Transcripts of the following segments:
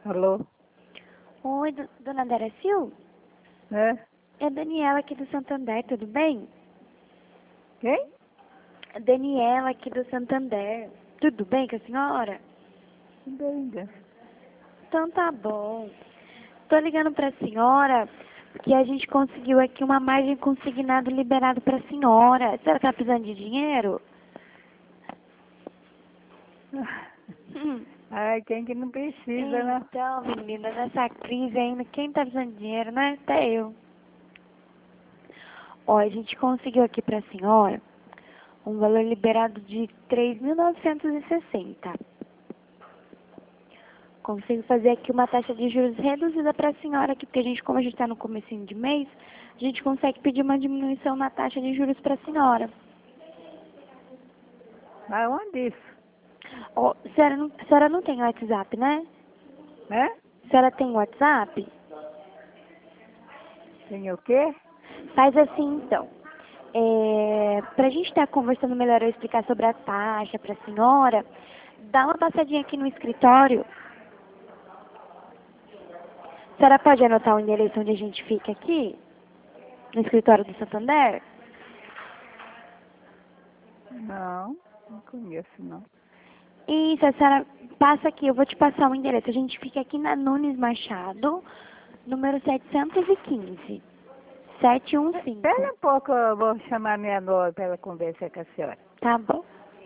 Alô? Oi, dona Daracil? É? É Daniela aqui do Santander, tudo bem? Quem? Daniela aqui do Santander. Tudo bem com a senhora? Bem. Então tá bom. Tô ligando pra senhora porque a gente conseguiu aqui uma margem consignado liberado pra senhora. A senhora tá precisando de dinheiro? Hum. Ai, quem que não precisa, né? Então, menina, nessa crise ainda, quem tá precisando de dinheiro, né? Até eu. Ó, a gente conseguiu aqui pra senhora um valor liberado de 3.960. Consigo fazer aqui uma taxa de juros reduzida para a senhora aqui, porque a gente, como a gente está no comecinho de mês, a gente consegue pedir uma diminuição na taxa de juros para a senhora. Mas onde isso? Ó, a senhora não tem WhatsApp, né? Né? A senhora tem WhatsApp? Tem o quê? Faz assim, então. Para a gente estar conversando melhor, eu explicar sobre a taxa para a senhora, dá uma passadinha aqui no escritório. A senhora pode anotar o endereço onde a gente fica aqui? No escritório do Santander? Não conheço, não. Isso, a senhora passa aqui, eu vou te passar o endereço. A gente fica aqui na Nunes Machado, número 715. 715. Espera um pouco, eu vou chamar minha nora para ela conversar com a senhora. Tá bom.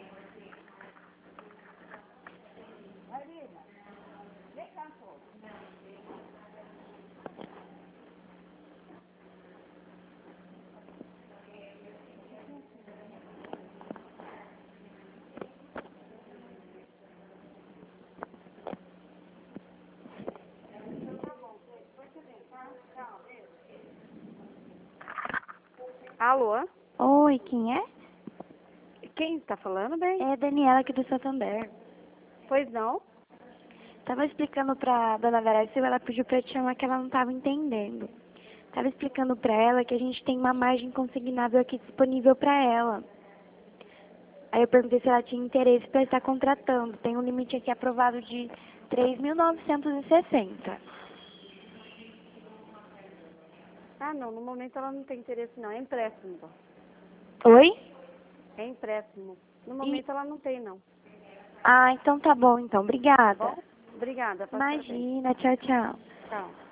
Alô? Oi, quem é? Quem está falando, bem? É a Daniela aqui do Santander. Pois não? Tava explicando pra dona Vera Silva, ela pediu pra te chamar que ela não tava entendendo. Tava explicando pra ela que a gente tem uma margem consignável aqui disponível pra ela. Aí eu perguntei se ela tinha interesse pra estar contratando. Tem um limite aqui aprovado de 3.960. Ah, não, no momento ela não tem interesse não, é empréstimo. Oi? É empréstimo. No E... momento ela não tem não. Ah, então tá bom, então. Tá Obrigada. bom? Obrigada, passa bem. Imagina, tchau, tchau. Tchau.